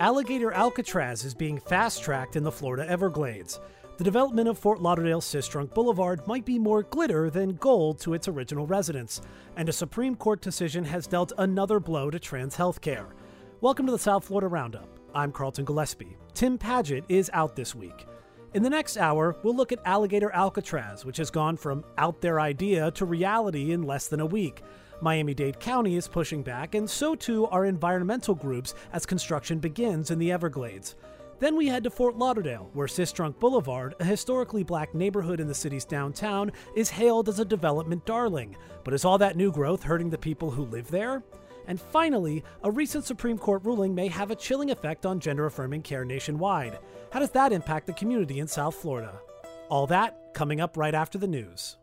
Alligator Alcatraz is being fast-tracked in the Florida Everglades. The development of Fort Lauderdale's Sistrunk Boulevard might be more glitter than gold to its original residents, and a Supreme Court decision has dealt another blow to trans health care. Welcome to the South Florida Roundup. I'm Carlton Gillespie. Tim Paget is out this week. In the next hour, we'll look at Alligator Alcatraz, which has gone from out there idea to reality in less than a week. Miami-Dade County is pushing back, and so too are environmental groups as construction begins in the Everglades. Then we head to Fort Lauderdale, where Sistrunk Boulevard, a historically black neighborhood in the city's downtown, is hailed as a development darling. But is all that new growth hurting the people who live there? And finally, a recent Supreme Court ruling may have a chilling effect on gender-affirming care nationwide. How does that impact the community in South Florida? All that coming up right after the news.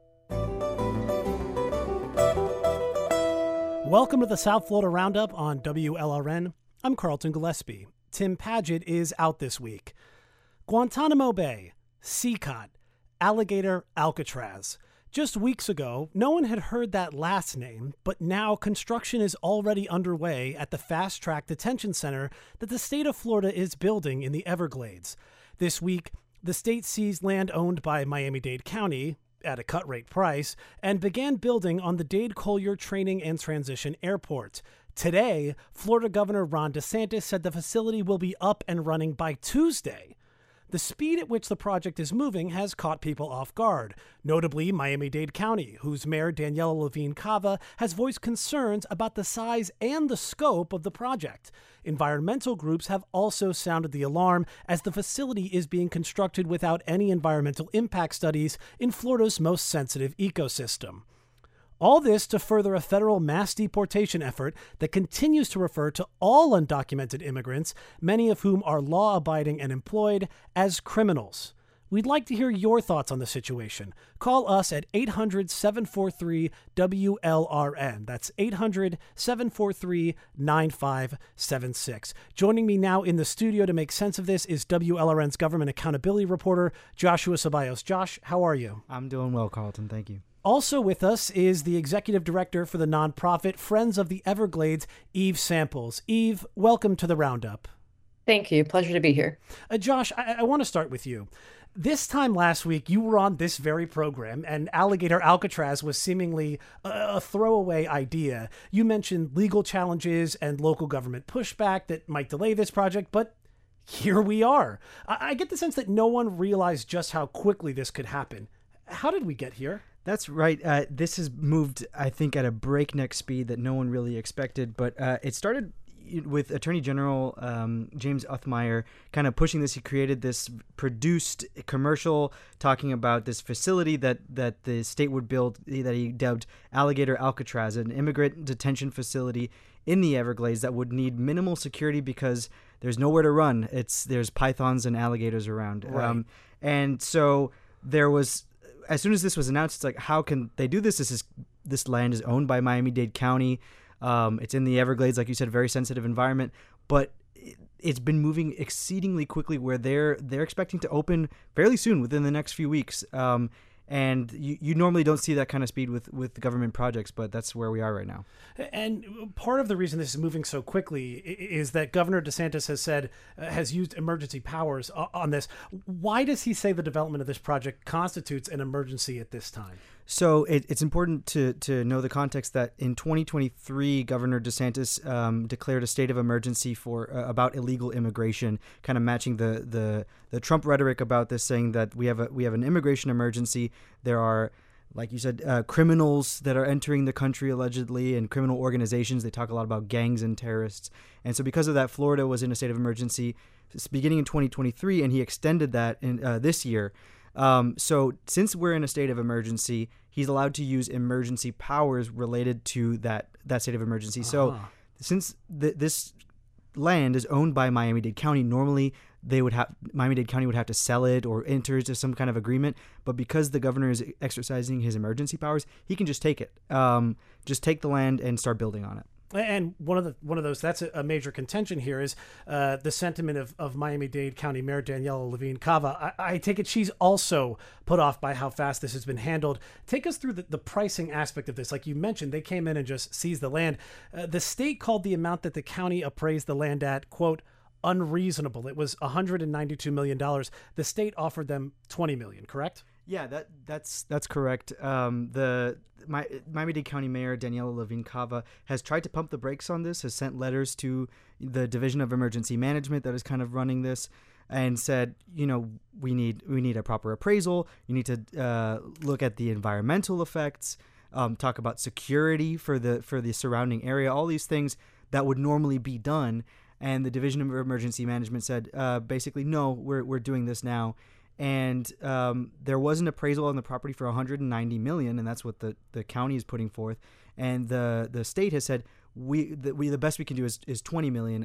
Welcome to the South Florida Roundup on WLRN. I'm Carlton Gillespie. Tim Paget is out this week. Guantanamo Bay, CCOT, Alligator Alcatraz. Just weeks ago, no one had heard that last name, but now construction is already underway at the fast-track detention center that the state of Florida is building in the Everglades. This week, the state seized land owned by Miami-Dade County at a cut-rate price and began building on the Dade Collier Training and Transition Airport. Today, Florida Governor Ron DeSantis said the facility will be up and running by Tuesday. The speed at which the project is moving has caught people off guard, notably Miami-Dade County, whose mayor Daniela Levine Cava has voiced concerns about the size and the scope of the project. Environmental groups have also sounded the alarm as the facility is being constructed without any environmental impact studies in Florida's most sensitive ecosystem. All this to further a federal mass deportation effort that continues to refer to all undocumented immigrants, many of whom are law-abiding and employed, as criminals. We'd like to hear your thoughts on the situation. Call us at 800-743-WLRN. That's 800-743-9576. Joining me now in the studio to make sense of this is WLRN's government accountability reporter, Joshua Ceballos. Josh, how are you? I'm doing well, Carlton. Thank you. Also with us is the executive director for the nonprofit Friends of the Everglades, Eve Samples. Eve, welcome to the Roundup. Thank you. Pleasure to be here. Josh, I want to start with you. This time last week, you were on this very program, and Alligator Alcatraz was seemingly a throwaway idea. You mentioned legal challenges and local government pushback that might delay this project, but here we are. I get the sense that no one realized just how quickly this could happen. How did we get here? That's right. This has moved, I think, at a breakneck speed that no one really expected. But it started with Attorney General James Othmeyer kind of pushing this. He created this produced commercial talking about this facility that the state would build that he dubbed Alligator Alcatraz, an immigrant detention facility in the Everglades that would need minimal security because there's nowhere to run. There's pythons and alligators around. Right. And so there was... As soon as this was announced, it's like, how can they do this? This land is owned by Miami-Dade County. It's in the Everglades, like you said, very sensitive environment. But it's been moving exceedingly quickly, where they're expecting to open fairly soon, within the next few weeks. And you normally don't see that kind of speed with government projects, but that's where we are right now. And part of the reason this is moving so quickly is that Governor DeSantis has used emergency powers on this. Why does he say the development of this project constitutes an emergency at this time? So it's important to know the context that in 2023, Governor DeSantis declared a state of emergency about illegal immigration, kind of matching the Trump rhetoric about this, saying that we have an immigration emergency. There are, like you said, criminals that are entering the country allegedly, and criminal organizations. They talk a lot about gangs and terrorists. And so because of that, Florida was in a state of emergency beginning in 2023, and he extended that in this year. So since we're in a state of emergency, he's allowed to use emergency powers related to that state of emergency. So since this land is owned by Miami-Dade County, normally Miami-Dade County would have to sell it or enter into some kind of agreement. But because the governor is exercising his emergency powers, he can just take it, just take the land and start building on it. And one of those that's a major contention here is the sentiment of Miami-Dade County Mayor Daniela Levine Cava. I take it she's also put off by how fast this has been handled. Take us through the pricing aspect of this. Like you mentioned, they came in and just seized the land. The state called the amount that the county appraised the land at, quote, unreasonable. It was $192 million. The state offered them $20 million, correct? Yeah, that's correct. The Miami-Dade County Mayor Daniela Levine Cava has tried to pump the brakes on this, has sent letters to the Division of Emergency Management that is kind of running this, and said, we need a proper appraisal. You need to look at the environmental effects, talk about security for the surrounding area, all these things that would normally be done. And the Division of Emergency Management said, basically, no, we're doing this now. And there was an appraisal on the property for $190 million, and that's what the county is putting forth. And the state has said the best we can do is $20 million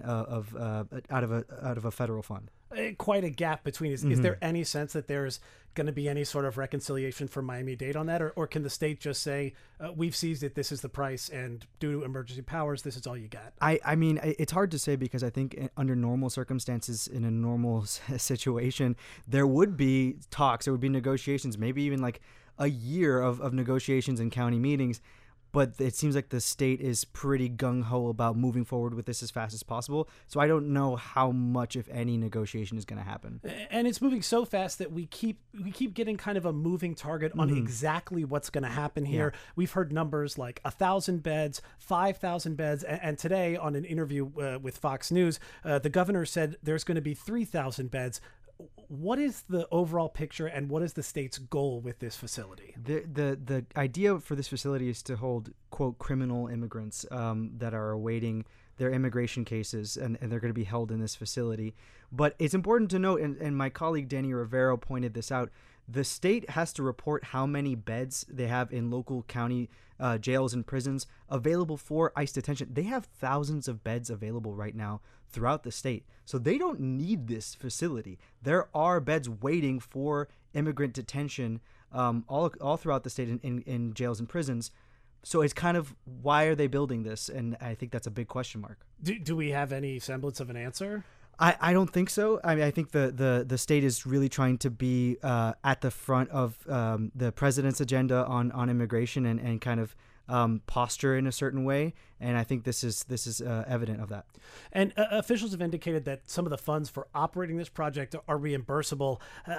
out of a federal fund. Quite a gap between. Is there any sense that there's going to be any sort of reconciliation for Miami-Dade on that, or can the state just say we've seized it, this is the price, and due to emergency powers, this is all you got? I mean, it's hard to say, because I think under normal circumstances, in a normal situation, there would be talks, there would be negotiations, maybe even like a year of negotiations and county meetings. But it seems like the state is pretty gung-ho about moving forward with this as fast as possible. So I don't know how much, if any, negotiation is going to happen. And it's moving so fast that we keep getting kind of a moving target on exactly what's going to happen here. Yeah. We've heard numbers like 1,000 beds, 5,000 beds. And today on an interview with Fox News, the governor said there's going to be 3,000 beds. What is the overall picture, and what is the state's goal with this facility? The idea for this facility is to hold, quote, criminal immigrants that are awaiting their immigration cases, and they're going to be held in this facility. But it's important to note, and my colleague Danny Rivero pointed this out, the state has to report how many beds they have in local county jails and prisons available for ICE detention. They have thousands of beds available right now throughout the state. So they don't need this facility. There are beds waiting for immigrant detention all throughout the state in jails and prisons. So it's kind of, why are they building this? And I think that's a big question mark. Do we have any semblance of an answer? I don't think so. I mean, I think the state is really trying to be at the front of the president's agenda on immigration and kind of posture in a certain way, and I think this is evident of that. And officials have indicated that some of the funds for operating this project are reimbursable.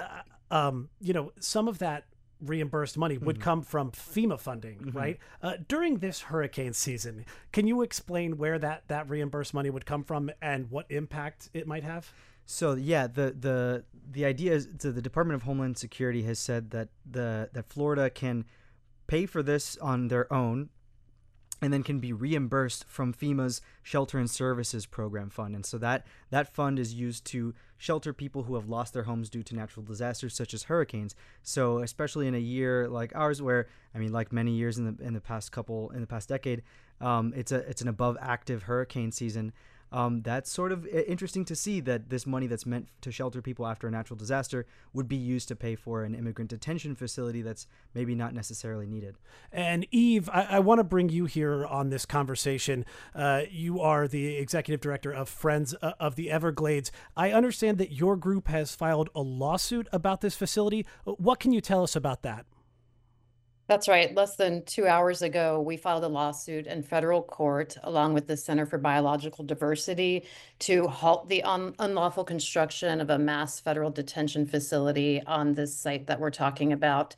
Some of that reimbursed money would come from FEMA funding, right? During this hurricane season, can you explain where that reimbursed money would come from and what impact it might have? So yeah, the idea is, so the Department of Homeland Security has said that Florida can pay for this on their own, and then can be reimbursed from FEMA's Shelter and Services Program Fund. And so that fund is used to shelter people who have lost their homes due to natural disasters such as hurricanes. So especially in a year like ours, where, I mean, like many years in the past decade, it's an above active hurricane season. That's sort of interesting to see that this money that's meant to shelter people after a natural disaster would be used to pay for an immigrant detention facility that's maybe not necessarily needed. And Eve, I want to bring you here on this conversation. You are the executive director of Friends of the Everglades. I understand that your group has filed a lawsuit about this facility. What can you tell us about that? That's right. Less than 2 hours ago, we filed a lawsuit in federal court along with the Center for Biological Diversity to halt the unlawful construction of a mass federal detention facility on this site that we're talking about.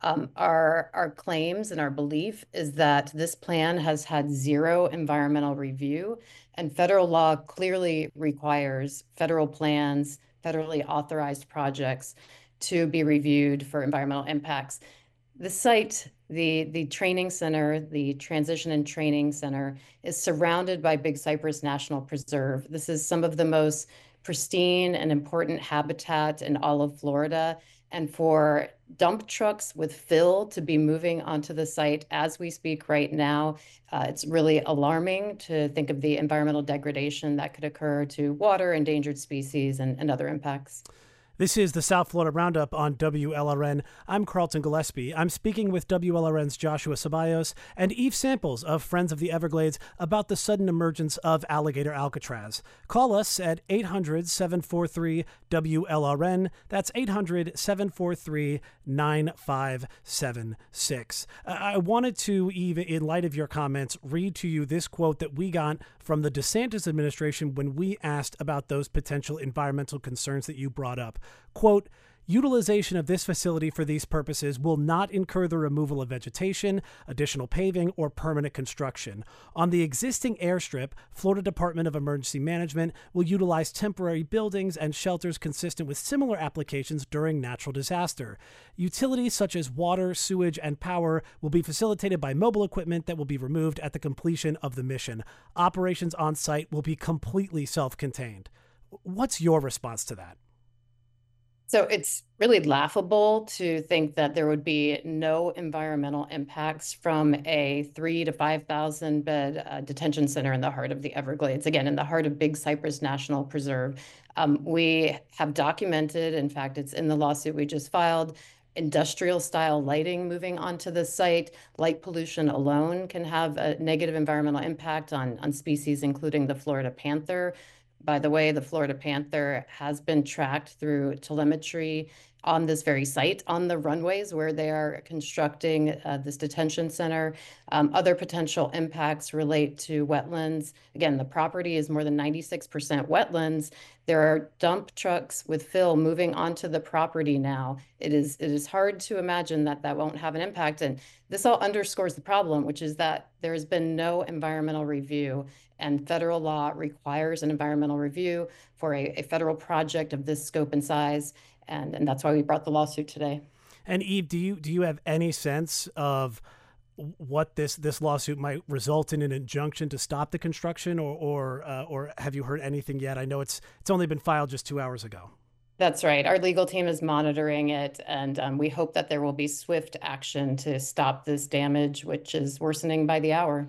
Our claims and our belief is that this plan has had zero environmental review, and federal law clearly requires federal plans, federally authorized projects to be reviewed for environmental impacts. The site, the training center, the Transition and Training Center, is surrounded by Big Cypress National Preserve. This is some of the most pristine and important habitat in all of Florida. And for dump trucks with fill to be moving onto the site as we speak right now, it's really alarming to think of the environmental degradation that could occur to water, endangered species, and other impacts. This is the South Florida Roundup on WLRN. I'm Carlton Gillespie. I'm speaking with WLRN's Joshua Ceballos and Eve Samples of Friends of the Everglades about the sudden emergence of alligator Alcatraz. Call us at 800-743-WLRN. That's 800-743-9576. I wanted to, Eve, in light of your comments, read to you this quote that we got from the DeSantis administration when we asked about those potential environmental concerns that you brought up. Quote, utilization of this facility for these purposes will not incur the removal of vegetation, additional paving, or permanent construction. On the existing airstrip, Florida Department of Emergency Management will utilize temporary buildings and shelters consistent with similar applications during natural disaster. Utilities such as water, sewage, and power will be facilitated by mobile equipment that will be removed at the completion of the mission. Operations on site will be completely self-contained. What's your response to that? So it's really laughable to think that there would be no environmental impacts from a 3,000 to 5,000 bed detention center in the heart of the Everglades, again, in the heart of Big Cypress National Preserve. We have documented, in fact, it's in the lawsuit we just filed, industrial style lighting moving onto the site. Light pollution alone can have a negative environmental impact on species, including the Florida panther. By the way, the Florida panther has been tracked through telemetry on this very site, on the runways where they are constructing this detention center. Other potential impacts relate to wetlands. Again, the property is more than 96% wetlands. There are dump trucks with fill moving onto the property now. It is hard to imagine that that won't have an impact. And this all underscores the problem, which is that there has been no environmental review, and federal law requires an environmental review for a federal project of this scope and size. And that's why we brought the lawsuit today. And Eve, do you have any sense of what this lawsuit might result in an injunction to stop the construction, or have you heard anything yet? I know it's only been filed just 2 hours ago. That's right. Our legal team is monitoring it, and we hope that there will be swift action to stop this damage, which is worsening by the hour.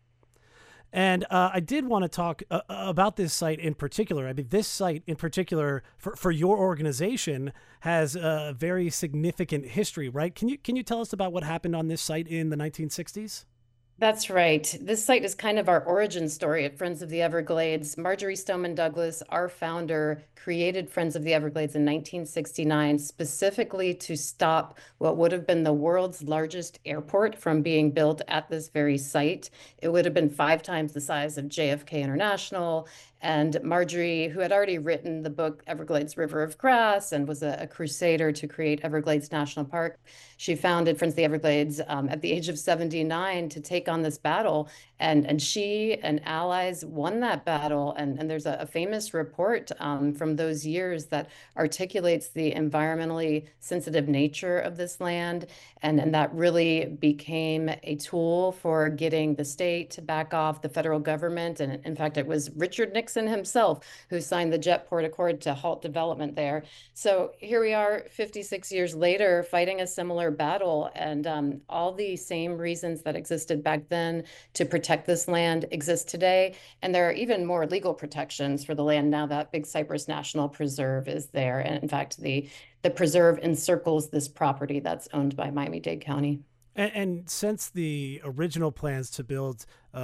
And I did want to talk about this site in particular. I mean, this site in particular for your organization has a very significant history, right? Can you tell us about what happened on this site in the 1960s? That's right. This site is kind of our origin story at Friends of the Everglades. Marjory Stoneman Douglas, our founder, created Friends of the Everglades in 1969 specifically to stop what would have been the world's largest airport from being built at this very site. It would have been 5 times the size of JFK International. And Marjory, who had already written the book Everglades River of Grass and was a crusader to create Everglades National Park, she founded Friends of the Everglades at the age of 79 to take on this battle. And she and allies won that battle. And there's a famous report from those years that articulates the environmentally sensitive nature of this land. And that really became a tool for getting the state to back off the federal government. And in fact, it was Richard Nixon himself who signed the Jetport Accord to halt development there. So here we are 56 years later fighting a similar battle, and all the same reasons that existed back then to protect this land exist today. And there are even more legal protections for the land now that Big Cypress National Preserve is there. And in fact, the preserve encircles this property that's owned by Miami-Dade County. And since the original plans to build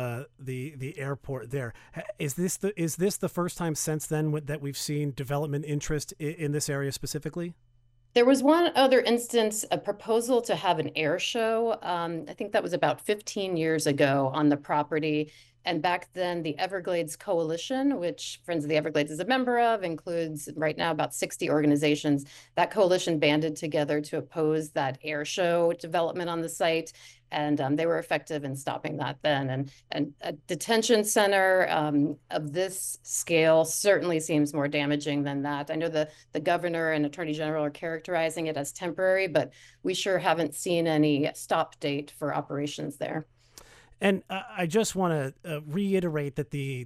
the airport there, is this the first time since then that we've seen development interest in this area specifically? There was one other instance, a proposal to have an air show. I think that was about 15 years ago on the property. And back then, the Everglades Coalition, which Friends of the Everglades is a member of, includes right now about 60 organizations. That coalition banded together to oppose that air show development on the site. And they were effective in stopping that then. And a detention center of this scale certainly seems more damaging than that. I know the governor and attorney general are characterizing it as temporary, but we sure haven't seen any stop date for operations there. And I just want to reiterate that the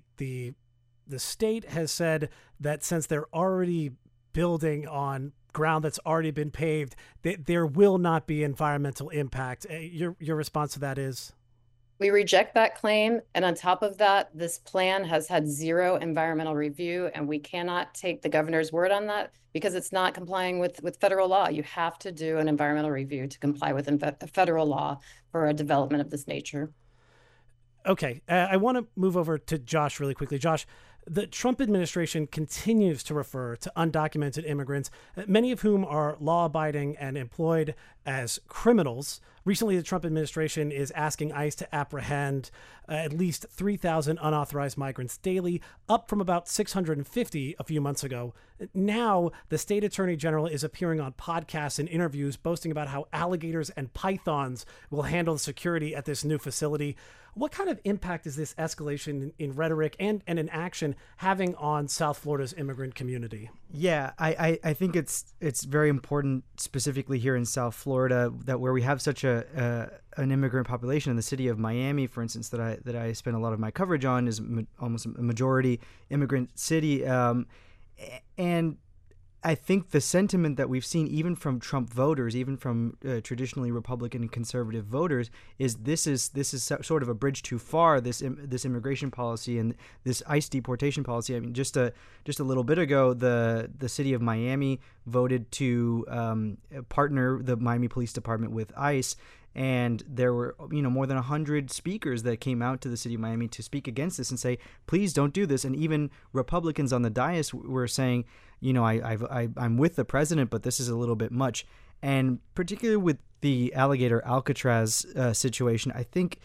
state has said that since they're already building on ground that's already been paved, there will not be environmental impact. Your response to that is? We reject that claim. And on top of that, this plan has had zero environmental review, and we cannot take the governor's word on that because it's not complying with federal law. You have to do an environmental review to comply with federal law for a development of this nature. Okay, I want to move over to Josh really quickly. Josh, the Trump administration continues to refer to undocumented immigrants, many of whom are law-abiding and employed as criminals. Recently, the Trump administration is asking ICE to apprehend at least 3,000 unauthorized migrants daily, up from about 650 a few months ago. Now, the state attorney general is appearing on podcasts and interviews boasting about how alligators and pythons will handle the security at this new facility. What kind of impact is this escalation in rhetoric and in action having on South Florida's immigrant community? Yeah, I think it's very important, specifically here in South Florida, that where we have such an immigrant population. In the city of Miami, for instance, that I spend a lot of my coverage on, is almost a majority immigrant city, and I think the sentiment that we've seen, even from Trump voters, even from traditionally Republican and conservative voters, is this is sort of a bridge too far. This immigration policy and this ICE deportation policy. I mean, just a little bit ago, the city of Miami voted to partner the Miami Police Department with ICE. And there were, more than 100 speakers that came out to the city of Miami to speak against this and say, please don't do this. And even Republicans on the dais were saying, I'm with the president, but this is a little bit much. And particularly with the alligator Alcatraz situation, I think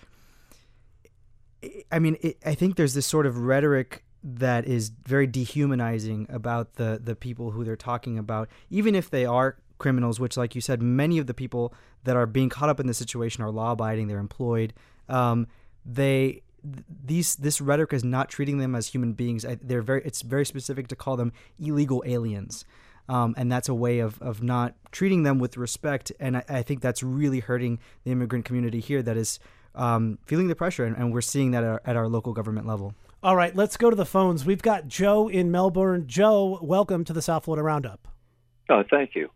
there's this sort of rhetoric that is very dehumanizing about the people who they're talking about, even if they are criminals, which, like you said, many of the people that are being caught up in this situation are law-abiding, they're employed. This rhetoric is not treating them as human beings. It's very specific to call them illegal aliens. And that's a way of not treating them with respect. And I think that's really hurting the immigrant community here that is feeling the pressure. And we're seeing that at our local government level. All right, let's go to the phones. We've got Joe in Melbourne. Joe, welcome to the South Florida Roundup. Thank you.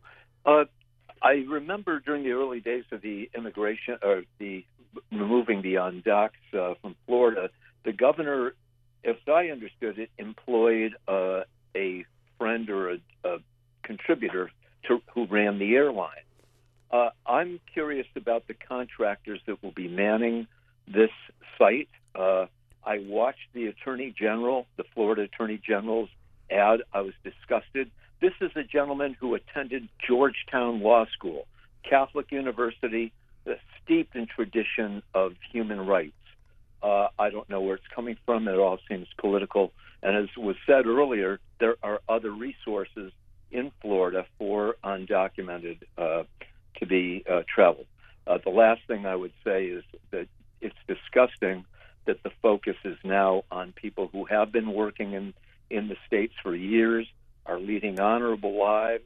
I remember during the early days of the immigration, or the removing the undocs from Florida, the governor, if I understood it, employed a friend or a contributor who ran the airline. I'm curious about the contractors that will be manning this site. I watched the Florida Attorney General's ad. I was disgusted. This is a gentleman who attended Georgetown Law School, Catholic University, steeped in tradition of human rights. I don't know where it's coming from. It all seems political. And as was said earlier, there are other resources in Florida for undocumented to be traveled. The last thing I would say is that it's disgusting that the focus is now on people who have been working in the States for years, are leading honorable lives,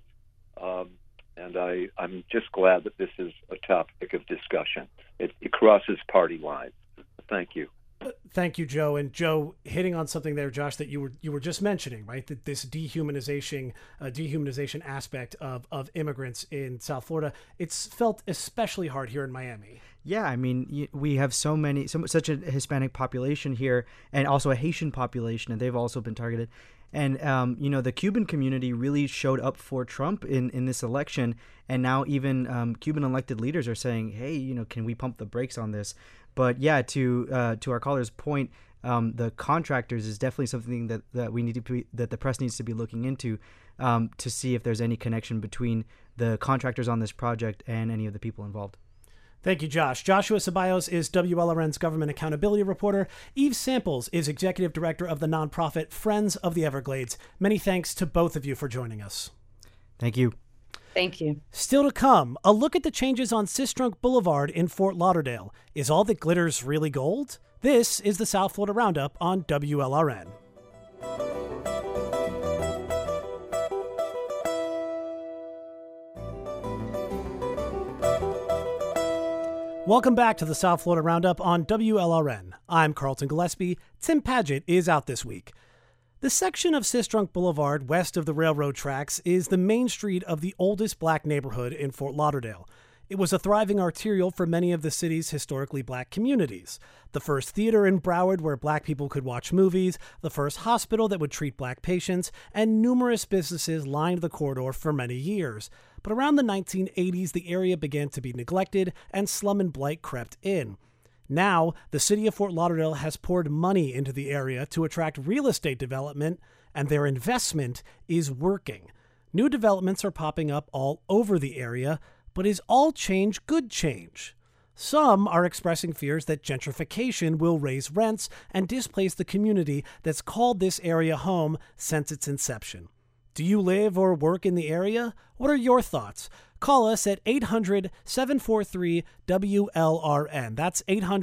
and I'm just glad that this is a topic of discussion. It crosses party lines. Thank you. Thank you, Joe. And Joe, hitting on something there, Josh, that you were just mentioning, right? That this dehumanization aspect of immigrants in South Florida, it's felt especially hard here in Miami. Yeah, I mean, we have such a Hispanic population here, and also a Haitian population, and they've also been targeted. And, the Cuban community really showed up for Trump in this election. And now even Cuban elected leaders are saying, hey, can we pump the brakes on this? But yeah, to our caller's point, the contractors is definitely something that we need that the press needs to be looking into to see if there's any connection between the contractors on this project and any of the people involved. Thank you, Josh. Joshua Ceballos is WLRN's government accountability reporter. Eve Samples is executive director of the nonprofit Friends of the Everglades. Many thanks to both of you for joining us. Thank you. Thank you. Still to come, a look at the changes on Sistrunk Boulevard in Fort Lauderdale. Is all that glitters really gold? This is the South Florida Roundup on WLRN. Welcome back to the South Florida Roundup on WLRN. I'm Carlton Gillespie. Tim Padgett is out this week. The section of Sistrunk Boulevard west of the railroad tracks is the main street of the oldest black neighborhood in Fort Lauderdale. It was a thriving arterial for many of the city's historically black communities. The first theater in Broward where black people could watch movies, the first hospital that would treat black patients, and numerous businesses lined the corridor for many years. But around the 1980s, the area began to be neglected and slum and blight crept in. Now, the city of Fort Lauderdale has poured money into the area to attract real estate development, and their investment is working. New developments are popping up all over the area, but is all change good change? Some are expressing fears that gentrification will raise rents and displace the community that's called this area home since its inception. Do you live or work in the area? What are your thoughts? Call us at 800-743-WLRN. That's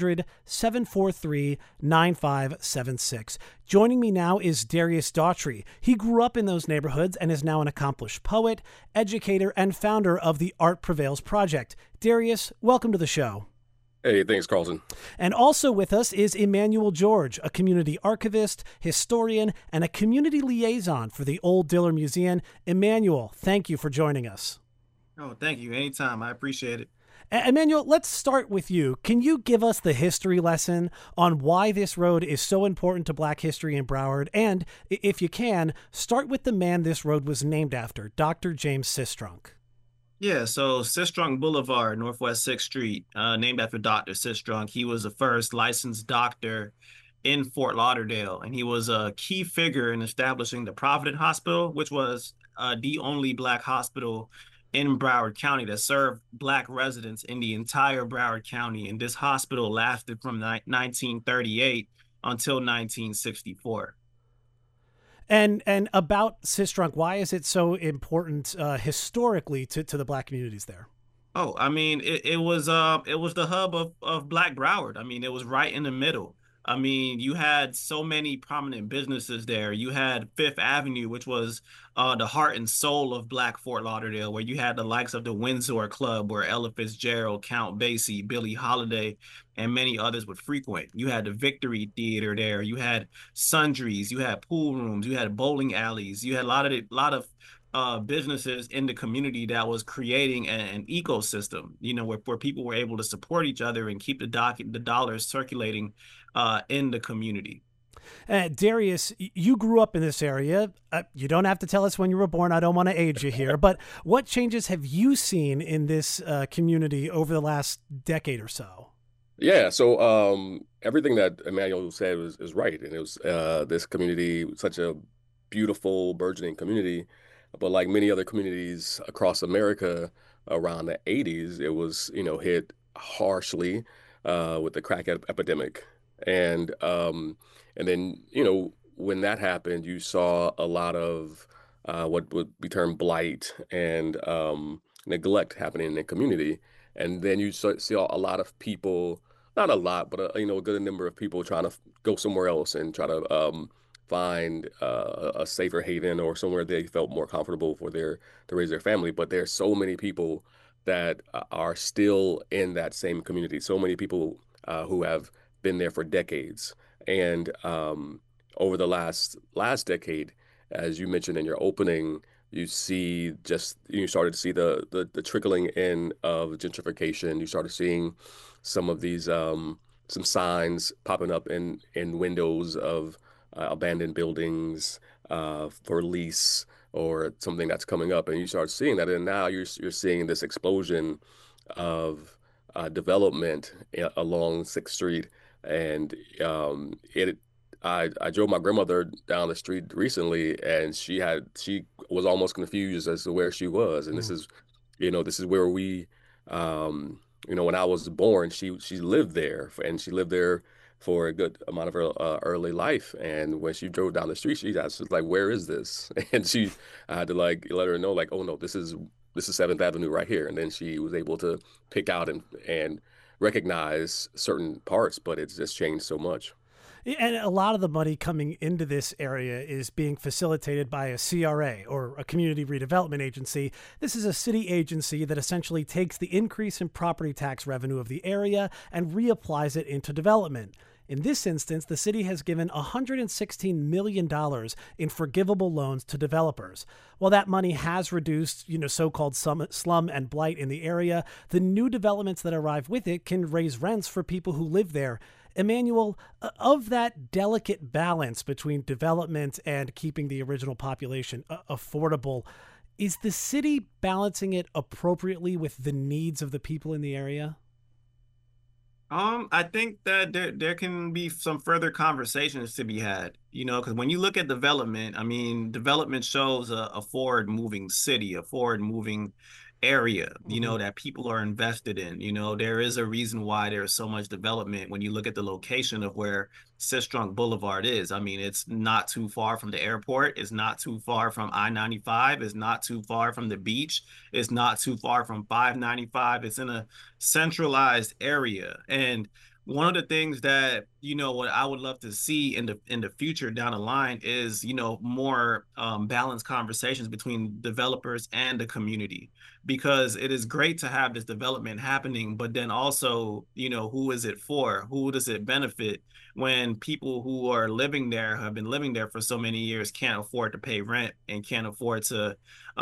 800-743-9576. Joining me now is Darius Daughtry. He grew up in those neighborhoods and is now an accomplished poet, educator, and founder of the Art Prevails Project. Darius, welcome to the show. Hey, thanks, Carlton. And also with us is Emmanuel George, a community archivist, historian, and a community liaison for the Old Diller Museum. Emmanuel, thank you for joining us. Oh, thank you. Anytime. I appreciate it. Emmanuel, let's start with you. Can you give us the history lesson on why this road is so important to Black history in Broward? And, if you can, start with the man this road was named after, Dr. James Sistrunk. Yeah, so Sistrunk Boulevard, Northwest 6th Street, named after Dr. Sistrunk. He was the first licensed doctor in Fort Lauderdale, and he was a key figure in establishing the Provident Hospital, which was the only Black hospital in Broward County that served Black residents in the entire Broward County. And this hospital lasted from 1938 until 1964. And about Sistrunk, why is it so important historically to the Black communities there? Oh, I mean, it was the hub of Black Broward. I mean, it was right in the middle. I mean, you had so many prominent businesses there. You had Fifth Avenue, which was the heart and soul of Black Fort Lauderdale, where you had the likes of the Windsor Club, where Ella Fitzgerald, Count Basie, Billie Holiday, and many others would frequent. You had the Victory Theater there. You had sundries. You had pool rooms. You had bowling alleys. You had a lot of businesses in the community that was creating an ecosystem, you know, where people were able to support each other and keep the dollars circulating in the community. Darius, you grew up in this area. You don't have to tell us when you were born. I don't want to age you here. But what changes have you seen in this community over the last decade or so? Yeah, so everything that Emmanuel said is right. And it was this community, such a beautiful, burgeoning community. But like many other communities across America around the 80s, it was, hit harshly with the crack epidemic. And then, when that happened, you saw a lot of what would be termed blight and neglect happening in the community. And then you see a lot of people, not a lot, but a good number of people trying to go somewhere else and try to find a safer haven or somewhere they felt more comfortable to raise their family. But there's so many people that are still in that same community. So many people who have been there for decades. And over the last decade, as you mentioned in your opening, you started to see the trickling in of gentrification. You started seeing some of these some signs popping up in windows of abandoned buildings for lease or something that's coming up, and you start seeing that, and now you're seeing this explosion of development along 6th Street, and I drove my grandmother down the street recently, and she was almost confused as to where she was, and this is where we, when I was born, she lived there, and she lived there for a good amount of her early life. And when she drove down the street, she asked, like, where is this? And I had to let her know, like, oh no, this is 7th Avenue right here. And then she was able to pick out and recognize certain parts, but it's just changed so much. And a lot of the money coming into this area is being facilitated by a CRA, or a community redevelopment agency. This is a city agency that essentially takes the increase in property tax revenue of the area and reapplies it into development. In this instance, the city has given $116 million in forgivable loans to developers. While that money has reduced, so-called slum and blight in the area, the new developments that arrive with it can raise rents for people who live there. Emmanuel, of that delicate balance between development and keeping the original population affordable, is the city balancing it appropriately with the needs of the people in the area? I think that there can be some further conversations to be had, because when you look at development, I mean, development shows a forward moving city, a forward moving area, that people are invested in. There is a reason why there's so much development when you look at the location of where Sistrunk Boulevard is. I mean, it's not too far from the airport, it's not too far from I-95, it's not too far from the beach, it's not too far from 595. It's in a centralized area. And one of the things that what I would love to see in the future down the line is more balanced conversations between developers and the community, because it is great to have this development happening, but then also who is it for? Who does it benefit when people who are living there, have been living there for so many years, can't afford to pay rent and can't afford to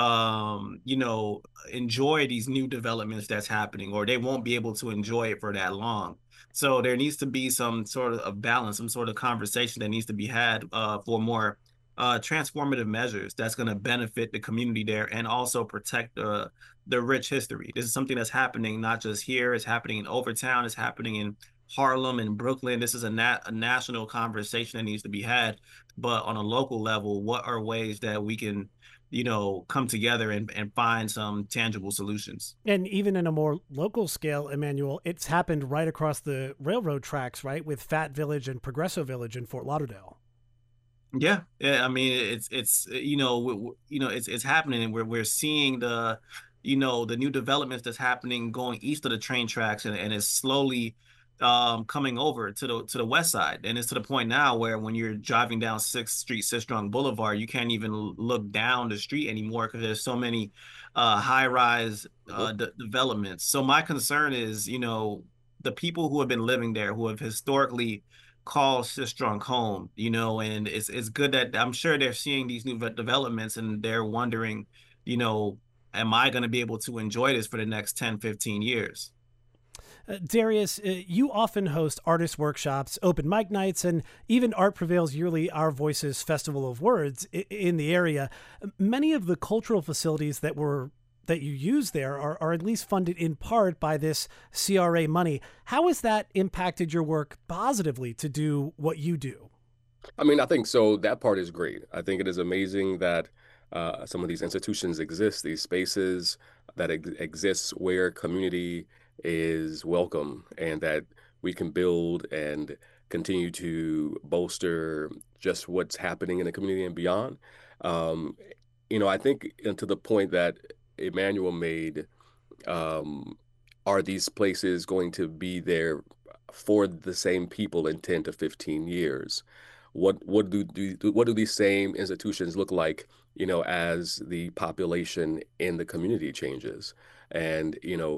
enjoy these new developments that's happening, or they won't be able to enjoy it for that long. So there needs to be some sort of a balance, some sort of conversation that needs to be had for more transformative measures that's going to benefit the community there and also protect the rich history. This is something that's happening not just here, it's happening in Overtown, it's happening in Harlem and Brooklyn. This is a national conversation that needs to be had. But on a local level, what are ways that we can come together and find some tangible solutions? And even in a more local scale, Emmanuel, it's happened right across the railroad tracks, right, with Fat Village and Progresso Village in Fort Lauderdale. Yeah. I mean, it's it's happening, and we're seeing the new developments that's happening going east of the train tracks, and it's slowly coming over to the west side. And it's to the point now where when you're driving down 6th Street, Sistrunk Boulevard, you can't even look down the street anymore because there's so many high-rise developments. So my concern is, the people who have been living there, who have historically called Sistrunk home, and it's good that I'm sure they're seeing these new developments and they're wondering, am I going to be able to enjoy this for the next 10, 15 years? Darius, you often host artist workshops, open mic nights, and even Art Prevail's yearly Our Voices Festival of Words in the area. Many of the cultural facilities that you use there are at least funded in part by this CRA money. How has that impacted your work positively to do what you do? I mean, I think so. That part is great. I think it is amazing that some of these institutions exist, these spaces that exist where community is welcome, and that we can build and continue to bolster just what's happening in the community and beyond. Um, I think to the point that Emmanuel made, um, are these places going to be there for the same people in 10 to 15 years? What do these same institutions look like, as the population in the community changes? And,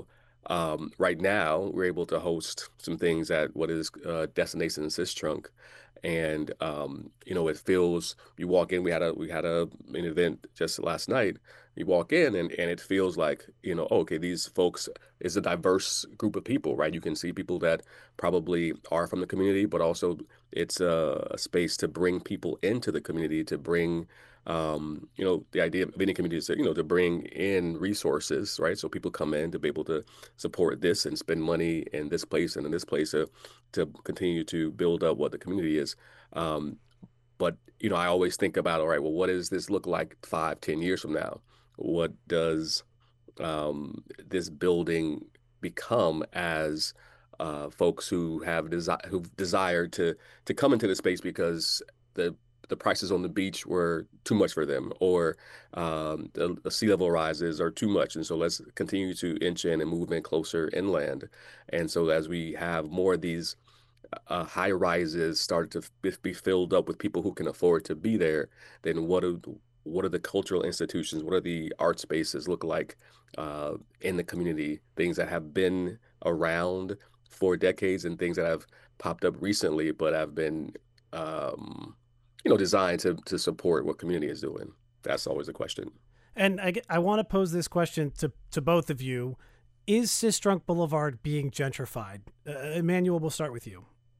right now we're able to host some things at what is Destination Sistrunk. And it feels, you walk in, we had an event just last night. You walk in and it feels like, okay, these folks is a diverse group of people, right? You can see people that probably are from the community, but also it's a space to bring people into the community, to bring the idea of any community is to bring in resources, right? So people come in to be able to support this and spend money in this place and in this place to continue to build up what the community is. But I always think about, all right, well, what does this look like 5, 10 years from now? What does this building become as folks who've desired to come into the space because the prices on the beach were too much for them, or the sea level rises are too much, and so let's continue to inch in and move in closer inland. And so as we have more of these high rises start to be filled up with people who can afford to be there, then what are the cultural institutions, what are the art spaces look like in the community, things that have been around for decades and things that have popped up recently, but have been, designed to support what community is doing? That's always a question. And I want to pose this question to both of you. Is Sistrunk Boulevard being gentrified? Emmanuel, we'll start with you.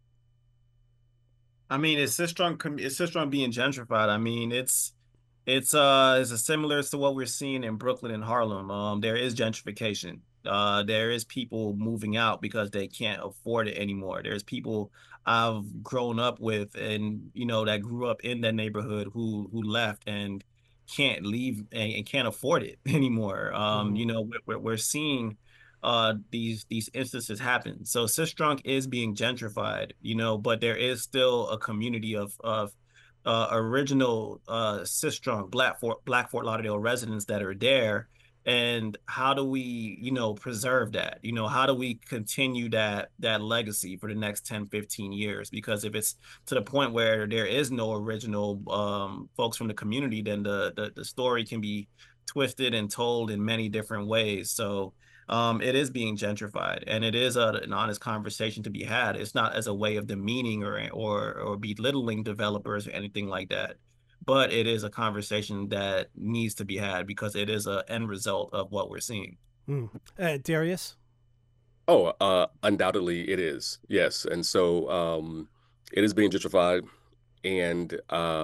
I mean, is Sistrunk being gentrified? I mean, it's similar to what we're seeing in Brooklyn and Harlem. There is gentrification. There is people moving out because they can't afford it anymore. There's people I've grown up with and that grew up in that neighborhood who left and can't leave and can't afford it anymore. We're seeing these instances happen. So Sistrunk is being gentrified, but there is still a community of original Sistrunk Black Fort Lauderdale residents that are there. And how do we, preserve that? How do we continue that legacy for the next 10, 15 years? Because if it's to the point where there is no original folks from the community, then the story can be twisted and told in many different ways. So it is being gentrified, and it is an honest conversation to be had. It's not as a way of demeaning or belittling developers or anything like that, but it is a conversation that needs to be had because it is an end result of what we're seeing. Darius? Oh, undoubtedly it is. Yes. And so it is being gentrified. And,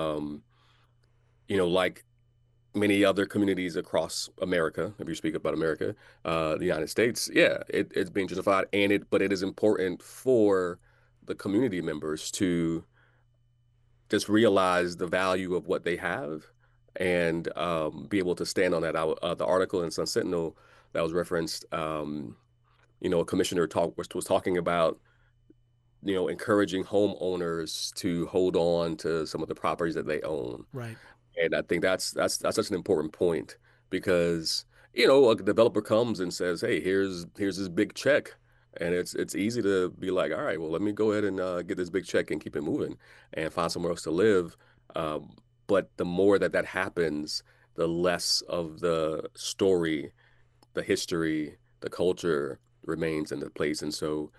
like many other communities across America, if you speak about America, the United States, yeah, it's being gentrified. But it is important for the community members to just realize the value of what they have and be able to stand on that. The article in Sun Sentinel that was referenced, a commissioner was talking about, encouraging homeowners to hold on to some of the properties that they own. Right. And I think that's such an important point because, a developer comes and says, hey, here's this big check. And it's easy to be like, all right, well, let me go ahead and get this big check and keep it moving and find somewhere else to live. But the more that happens, the less of the story, the history, the culture remains in the place. And so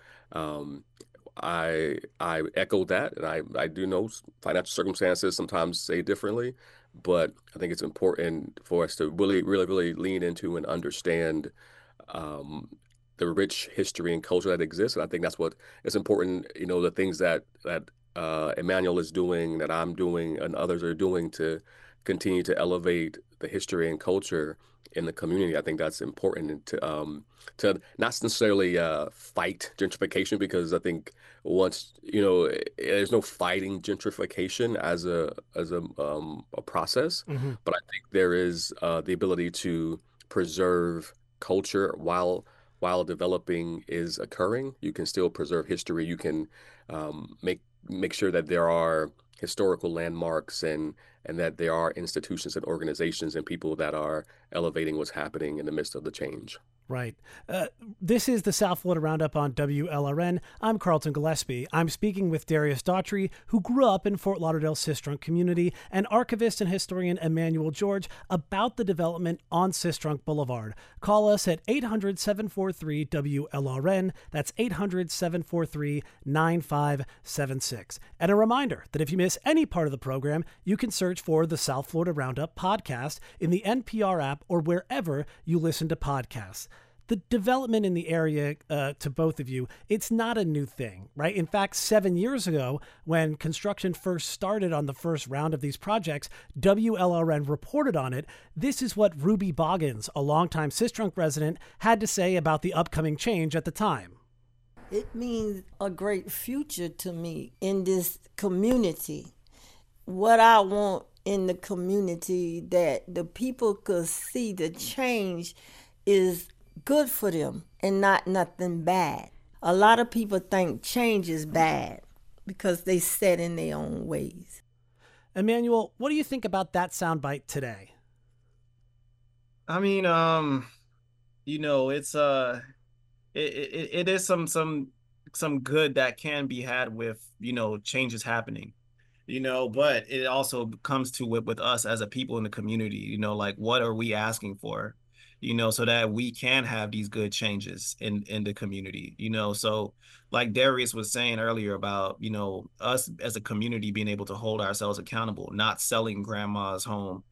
I echo that, and I do know financial circumstances sometimes say differently, but I think it's important for us to really, really, really lean into and understand the rich history and culture that exists. And I think that's what is important, the things that Emmanuel is doing, that I'm doing, and others are doing to continue to elevate the history and culture in the community. I think that's important to not necessarily fight gentrification, because I think once there's no fighting gentrification as a process, but I think there is the ability to preserve culture while developing is occurring. You can still preserve history. You can make sure that there are historical landmarks and that there are institutions and organizations and people that are elevating what's happening in the midst of the change. Right. This is the South Florida Roundup on WLRN. I'm Carlton Gillespie. I'm speaking with Darius Daughtry, who grew up in Fort Lauderdale Sistrunk community, and archivist and historian Emmanuel George about the development on Sistrunk Boulevard. Call us at 800-743-WLRN. That's 800-743-9576. And a reminder that if you miss any part of the program, you can search for the South Florida Roundup podcast in the NPR app or wherever you listen to podcasts. The development in the area, to both of you, it's not a new thing, right? In fact, 7 years ago, when construction first started on the first round of these projects, WLRN reported on it. This is what Ruby Boggins, a longtime Sistrunk resident, had to say about the upcoming change at the time. It means a great future to me in this community. What I want in the community, that the people could see the change is good for them and not nothing bad. A lot of people think change is bad because they set in their own ways. Emmanuel, what do you think about that soundbite today? I mean, it's it is some good that can be had with changes happening, but it also comes to with us as a people in the community, like what are we asking for? so that we can have these good changes in the community, so like Darius was saying earlier about, us as a community being able to hold ourselves accountable, not selling grandma's home,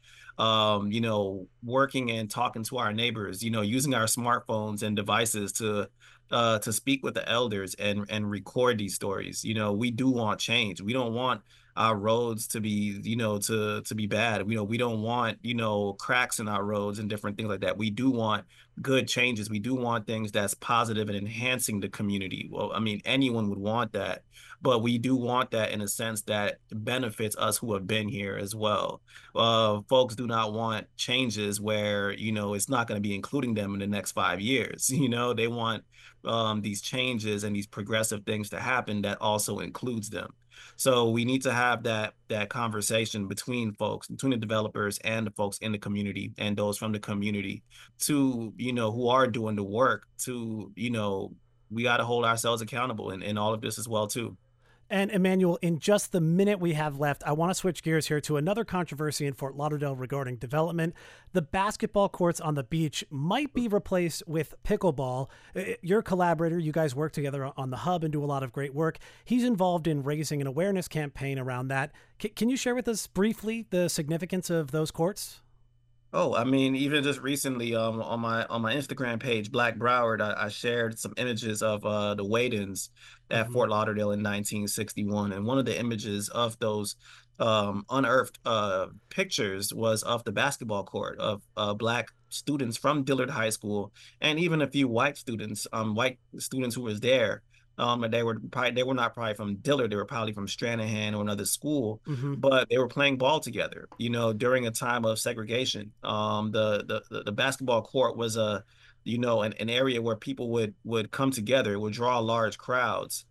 working and talking to our neighbors, using our smartphones and devices to speak with the elders and record these stories. We do want change. We don't want our roads to be, to be bad. We don't want, cracks in our roads and different things like that. We do want good changes. We do want things that's positive and enhancing the community. Well, I mean, anyone would want that, but we do want that in a sense that benefits us who have been here as well. Folks do not want changes where, it's not going to be including them in the next 5 years. They want these changes and these progressive things to happen that also includes them. So we need to have that conversation between folks, between the developers and the folks in the community and those from the community to, who are doing the work to, we got to hold ourselves accountable in all of this as well, too. And Emmanuel, in just the minute we have left, I want to switch gears here to another controversy in Fort Lauderdale regarding development. The basketball courts on the beach might be replaced with pickleball. Your collaborator, you guys work together on the hub and do a lot of great work. He's involved in raising an awareness campaign around that. Can you share with us briefly the significance of those courts? Oh, I mean, even just recently, on my Instagram page, Black Broward, I shared some images of the Weightins at Fort Lauderdale in 1961, and one of the images of those unearthed pictures was of the basketball court of Black students from Dillard High School, and even a few white students who was there. And they were not probably from Dillard. They were probably from Stranahan or another school, but they were playing ball together, during a time of segregation. The basketball court was an area where people would come together. It would draw large crowds,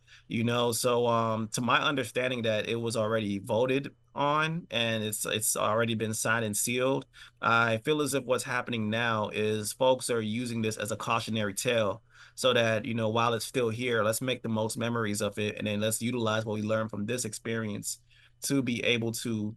so to my understanding that it was already voted on and it's already been signed and sealed. I feel as if what's happening now is folks are using this as a cautionary tale, so that, while it's still here, let's make the most memories of it. And then let's utilize what we learned from this experience to be able to,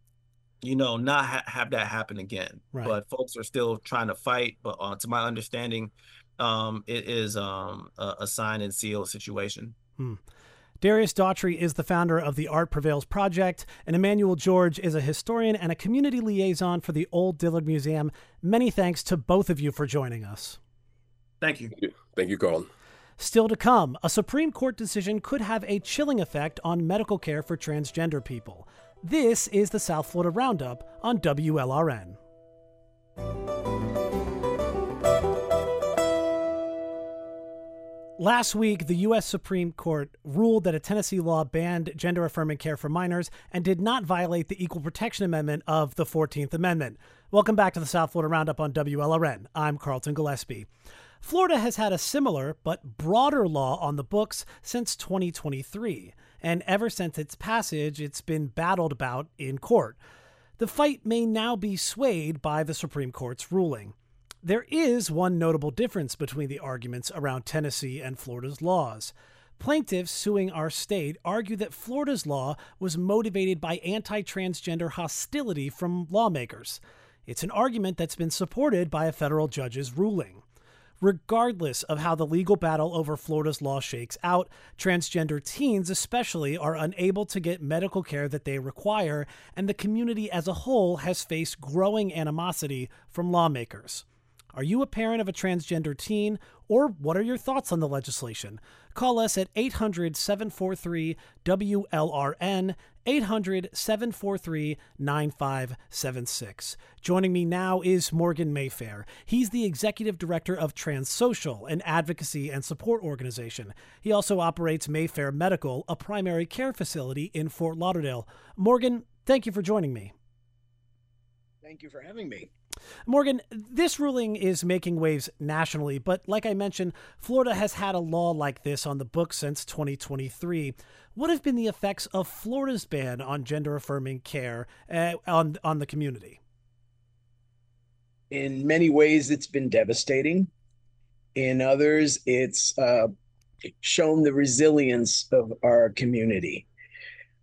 not have that happen again. Right. But folks are still trying to fight. But to my understanding, it is a sign and seal situation. Darius Daughtry is the founder of the Art Prevails Project, and Emmanuel George is a historian and a community liaison for the Old Dillard Museum. Many thanks to both of you for joining us. Thank you. Thank you, Carl. Still to come, a Supreme Court decision could have a chilling effect on medical care for transgender people. This is the South Florida Roundup on WLRN. Last week, the U.S. Supreme Court ruled that a Tennessee law banned gender-affirming care for minors and did not violate the Equal Protection Amendment of the 14th Amendment. Welcome back to the South Florida Roundup on WLRN. I'm Carlton Gillespie. Florida has had a similar but broader law on the books since 2023, and ever since its passage, it's been battled about in court. The fight may now be swayed by the Supreme Court's ruling. There is one notable difference between the arguments around Tennessee and Florida's laws. Plaintiffs suing our state argue that Florida's law was motivated by anti-transgender hostility from lawmakers. It's an argument that's been supported by a federal judge's ruling. Regardless of how the legal battle over Florida's law shakes out, transgender teens especially are unable to get medical care that they require, and the community as a whole has faced growing animosity from lawmakers. Are you a parent of a transgender teen, or what are your thoughts on the legislation? Call us at 800-743-WLRN, 800-743-9576. Joining me now is Morgan Mayfair. He's the executive director of TransSocial, an advocacy and support organization. He also operates Mayfair Medical, a primary care facility in Fort Lauderdale. Morgan, thank you for joining me. Thank you for having me. Morgan, this ruling is making waves nationally, but like I mentioned, Florida has had a law like this on the books since 2023. What have been the effects of Florida's ban on gender-affirming care on the community? In many ways, it's been devastating. In others, it's shown the resilience of our community.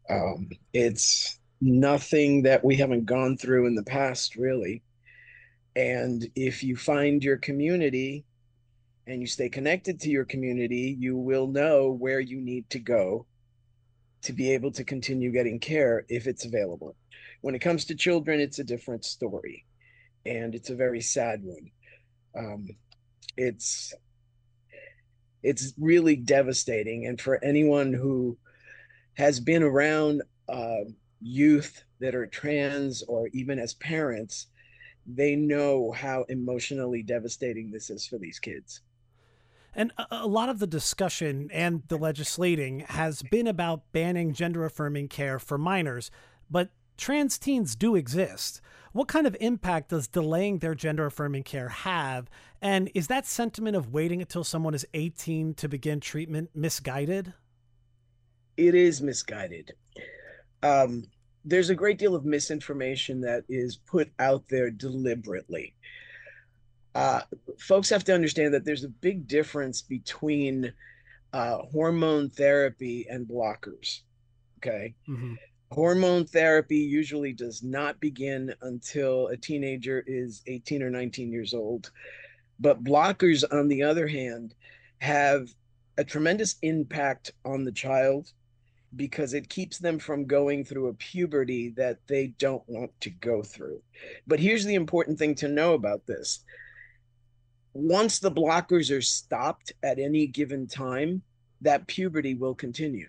It's nothing that we haven't gone through in the past, really. And if you find your community and you stay connected to your community, you will know where you need to go to be able to continue getting care if it's available. When it comes to children, it's a different story, and it's a very sad one. Um, it's really devastating, and for anyone who has been around youth that are trans, or even as parents, they know how emotionally devastating this is for these kids. And a lot of the discussion and the legislating has been about banning gender affirming care for minors, but trans teens do exist. What kind of impact does delaying their gender affirming care have? And is that sentiment of waiting until someone is 18 to begin treatment misguided? It is misguided. There's a great deal of misinformation that is put out there deliberately. Folks have to understand that there's a big difference between hormone therapy and blockers. Okay. Mm-hmm. Hormone therapy usually does not begin until a teenager is 18 or 19 years old. But blockers, on the other hand, have a tremendous impact on the child because it keeps them from going through a puberty that they don't want to go through. But here's the important thing to know about this. Once the blockers are stopped at any given time, that puberty will continue.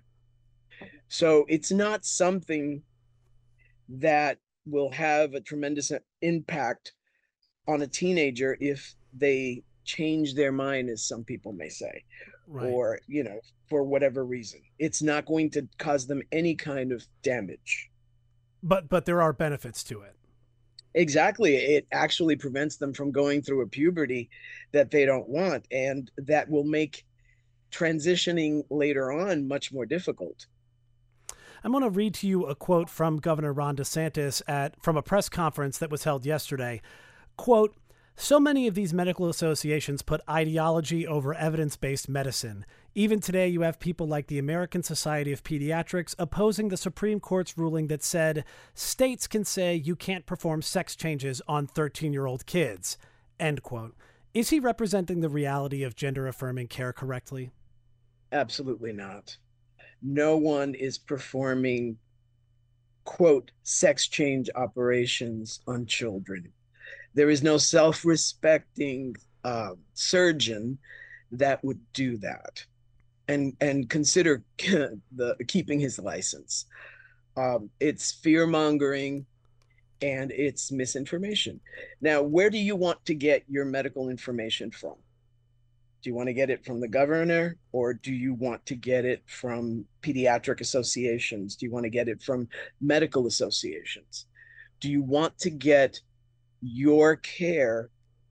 So it's not something that will have a tremendous impact on a teenager if they change their mind, as some people may say, Right. or, for whatever reason. It's not going to cause them any kind of damage. But there are benefits to it. Exactly. It actually prevents them from going through a puberty that they don't want, and that will make transitioning later on much more difficult. I'm going to read to you a quote from Governor Ron DeSantis from a press conference that was held yesterday. Quote, "So many of these medical associations put ideology over evidence-based medicine. Even today, you have people like the American Society of Pediatrics opposing the Supreme Court's ruling that said states can say you can't perform sex changes on 13-year-old kids." End quote. Is he representing the reality of gender-affirming care correctly? Absolutely not. No one is performing, quote, sex change operations on children. There is no self-respecting surgeon that would do that and consider keeping his license. It's fear-mongering and it's misinformation. Now, where do you want to get your medical information from? Do you want to get it from the governor, or do you want to get it from pediatric associations? Do you want to get it from medical associations? Do you want to get your care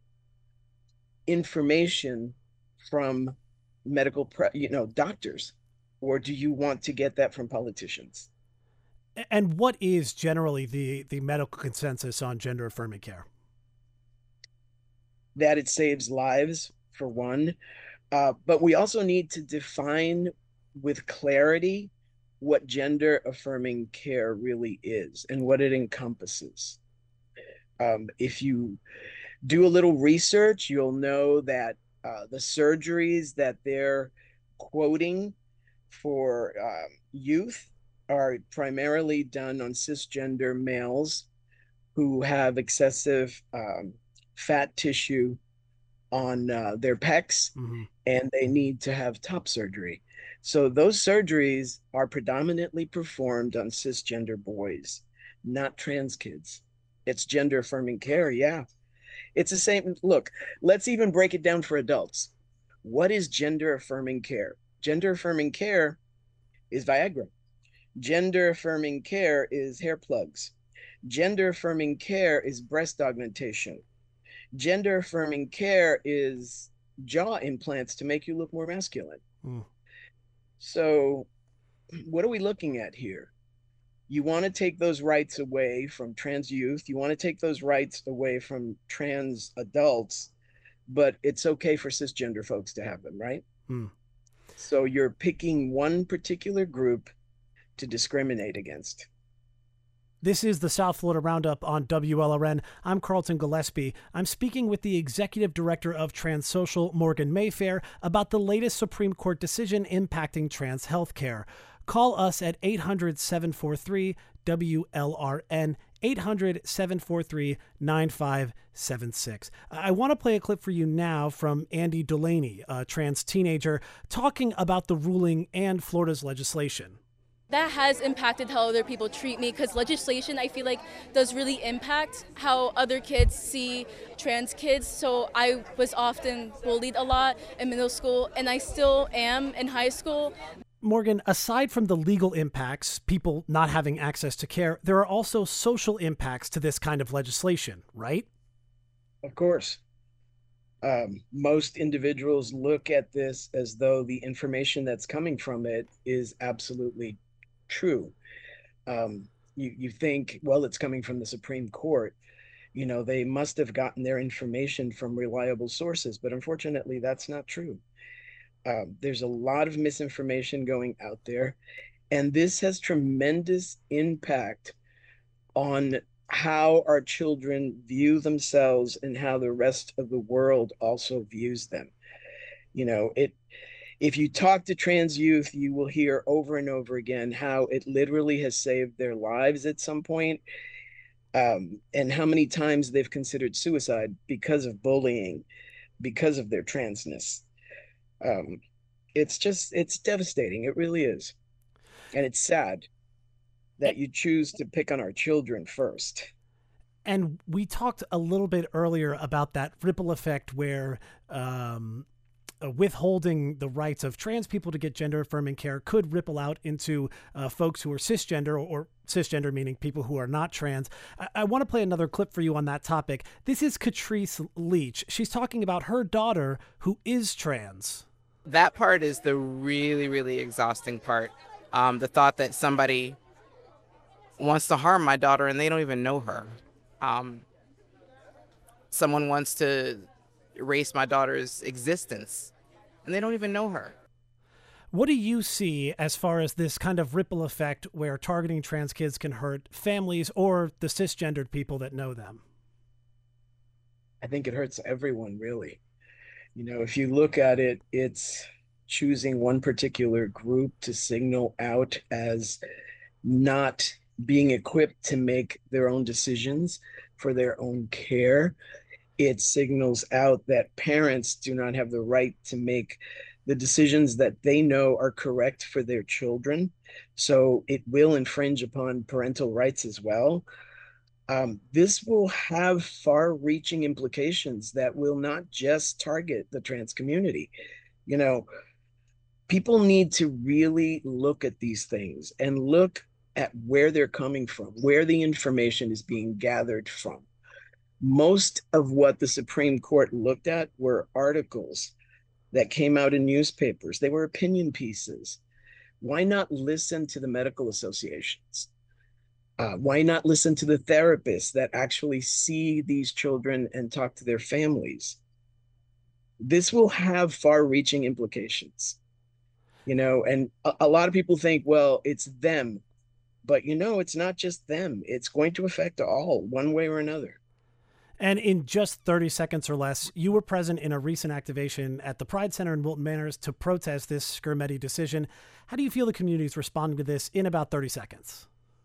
information from medical doctors, or do you want to get that from politicians? And what is generally the medical consensus on gender affirming care? That it saves lives, for one, but we also need to define with clarity what gender affirming care really is and what it encompasses. If you do a little research, you'll know that the surgeries that they're quoting for youth are primarily done on cisgender males who have excessive fat tissue on their pecs, Mm-hmm. and they need to have top surgery. So those surgeries are predominantly performed on cisgender boys, not trans kids. It's gender affirming care. Yeah. It's the same. Look, let's even break it down for adults. What is gender affirming care? Gender affirming care is Viagra. Gender affirming care is hair plugs. Gender affirming care is breast augmentation. Gender affirming care is jaw implants to make you look more masculine. Mm. So what are we looking at here? You want to take those rights away from trans youth. You want to take those rights away from trans adults, but it's okay for cisgender folks to have them, right? Mm. So you're picking one particular group to discriminate against. This is the South Florida Roundup on WLRN. I'm Carlton Gillespie. I'm speaking with the Executive Director of Transsocial, Morgan Mayfair, about the latest Supreme Court decision impacting trans health care. Call us at 800-743-WLRN, 800-743-9576. I want to play a clip for you now from Andy Delaney, a trans teenager, talking about the ruling and Florida's legislation. That has impacted how other people treat me, because legislation, I feel like, does really impact how other kids see trans kids. So I was often bullied a lot in middle school, and I still am in high school. Morgan, aside from the legal impacts, people not having access to care, there are also social impacts to this kind of legislation, right? Of course. Most individuals look at this as though the information that's coming from it is absolutely true. You think, well, it's coming from the Supreme Court. You know, they must have gotten their information from reliable sources, but unfortunately, that's not true. There's a lot of misinformation going out there, and this has tremendous impact on how our children view themselves and how the rest of the world also views them. You know, if you talk to trans youth, you will hear over and over again how it literally has saved their lives at some point, and how many times they've considered suicide because of bullying, because of their transness. It's devastating. It really is. And it's sad that you choose to pick on our children first. And we talked a little bit earlier about that ripple effect where withholding the rights of trans people to get gender-affirming care could ripple out into folks who are cisgender, or cisgender meaning people who are not trans. I want to play another clip for you on that topic. This is Catrice Leach. She's talking about her daughter who is trans. That part is the really, really exhausting part. The thought that somebody wants to harm my daughter and they don't even know her. Someone wants to erase my daughter's existence and they don't even know her. What do you see as far as this kind of ripple effect where targeting trans kids can hurt families or the cisgendered people that know them? I think it hurts everyone, really. You know, if you look at it, it's choosing one particular group to signal out as not being equipped to make their own decisions for their own care. It signals out that parents do not have the right to make the decisions that they know are correct for their children. So it will infringe upon parental rights as well. This will have far-reaching implications that will not just target the trans community. You know, people need to really look at these things and look at where they're coming from, where the information is being gathered from. Most of what the Supreme Court looked at were articles that came out in newspapers. They were opinion pieces. Why not listen to the medical associations? Why not listen to the therapists that actually see these children and talk to their families? This will have far-reaching implications, you know, and a lot of people think, well, it's them. But, you know, it's not just them. It's going to affect all, one way or another. And in just 30 seconds or less, you were present in a recent activation at the Pride Center in Wilton Manors to protest this Skrmetti decision. How do you feel the community is responding to this in about 30 seconds?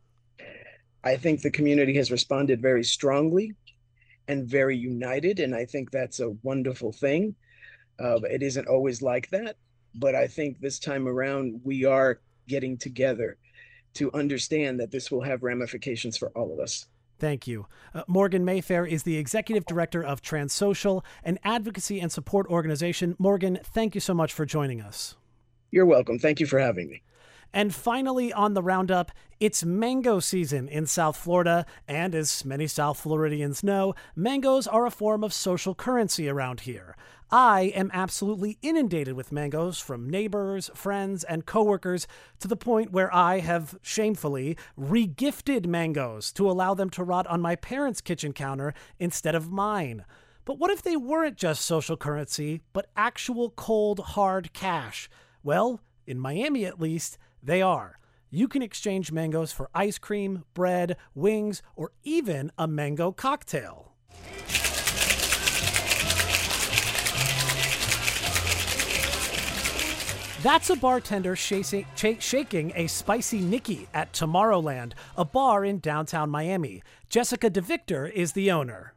I think the community has responded very strongly and very united, and I think that's a wonderful thing. It isn't always like that, but I think this time around we are getting together to understand that this will have ramifications for all of us. Thank you. Morgan Mayfair is the Executive Director of Transsocial, an advocacy and support organization. Morgan, thank you so much for joining us. You're welcome. Thank you for having me. And finally on the roundup, it's mango season in South Florida, and as many South Floridians know, mangoes are a form of social currency around here. I am absolutely inundated with mangoes from neighbors, friends, and coworkers to the point where I have shamefully re-gifted mangoes to allow them to rot on my parents' kitchen counter instead of mine. But what if they weren't just social currency, but actual cold, hard cash? Well, in Miami at least, they are. you can exchange mangoes for ice cream, bread, wings, or even a mango cocktail. That's a bartender shaking a spicy Nikki at Tomorrowland, a bar in downtown Miami. Jessica DeVictor is the owner.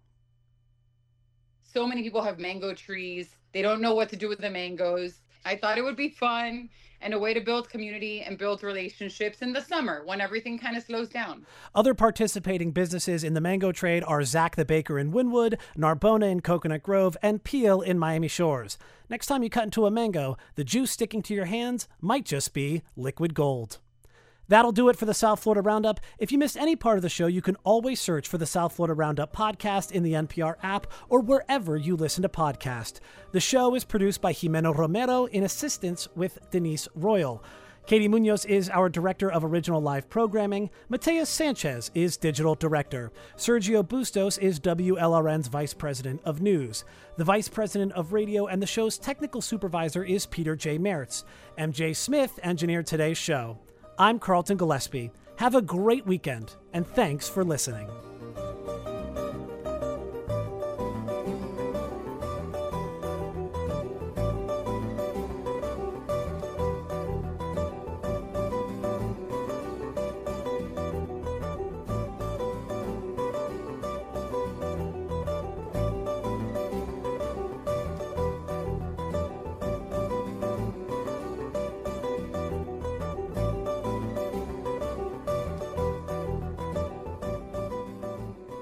So many people have mango trees. They don't know what to do with the mangoes. I thought it would be fun and a way to build community and build relationships in the summer when everything kind of slows down. Other participating businesses in the mango trade are Zach the Baker in Wynwood, Narbona in Coconut Grove, and Peel in Miami Shores. Next time you cut into a mango, the juice sticking to your hands might just be liquid gold. That'll do it for the South Florida Roundup. If you missed any part of the show, you can always search for the South Florida Roundup podcast in the NPR app or wherever you listen to podcasts. The show is produced by Jimeno Romero in assistance with Denise Royal. Katie Munoz is our director of original live programming. Mateus Sanchez is digital director. Sergio Bustos is WLRN's vice president of news. The vice president of radio and the show's technical supervisor is Peter J. Mertz. MJ Smith engineered today's show. I'm Carlton Gillespie. Have a great weekend, and thanks for listening.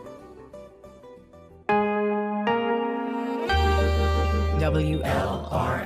WLRN.